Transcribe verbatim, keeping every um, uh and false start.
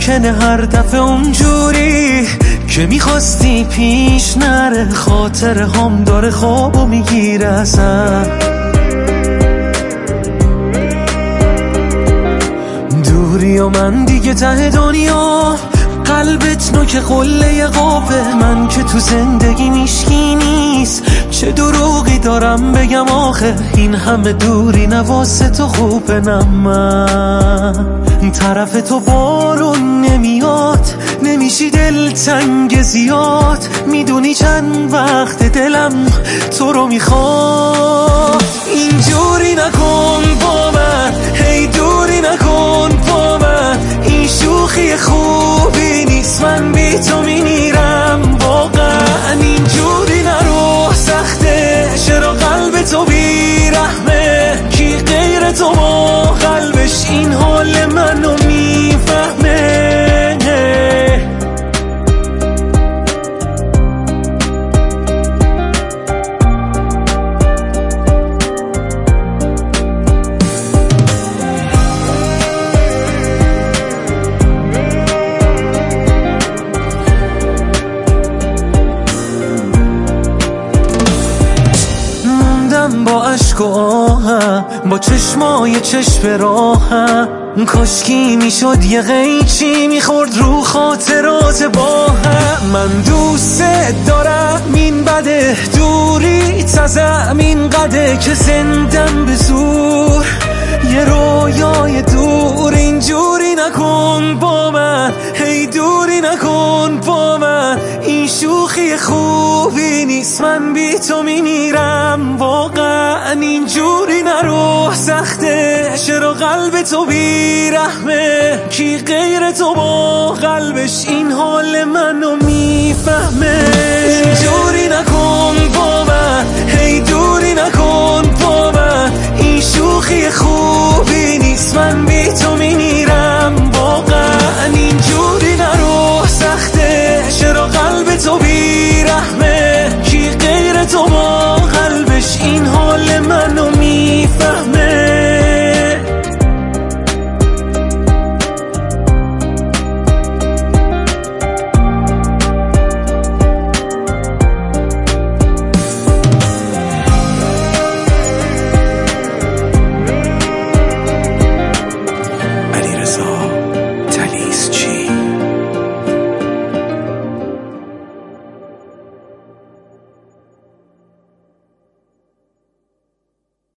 ممکنه هر دفعه اونجوری که میخواستی پیش نره، خاطر هم داره خوابو میگیره ازم. دوری و من دیگه ته دنیا، قلبت نوک قله قابه، من که تو زندگی میشکی نیست، چه دروغی دارم بگم آخه، این همه دوری نواسه تو خوبه. نه من طرف تو بارون نمیاد، نمیشی دلتنگ زیاد، میدونی چند وقت دلم تو رو میخواد. اینجوری نکن با من، هی دوری نکن با من، این شوخی خوبی نیست، من بی تو میمیرم واقعا. اینجوری نرو، سخته چرا قلب تو بیرحمه، کی غیر تو با قلبش این حال منو میفهمه. با عشق و آهم، با چشمای چشم راهم، کاشکی میشد یه قیچی میخورد رو خاطرات با هم. من دوست دارم این بده، دوری تزم این قده که زندم به زور، یه رویای دور. اینجوری نکن با من، هی دوری نکن با من، این شوخی خوبی نیست، من بی تو میمیرم واقعا. اینجوری نرو، سخته چرا قلب تو بیرحمه، کی غیر تو با قلبش این حال منو میفهمه. اینجوری نکن با من، هی دوری نکن با من، این شوخی خوبی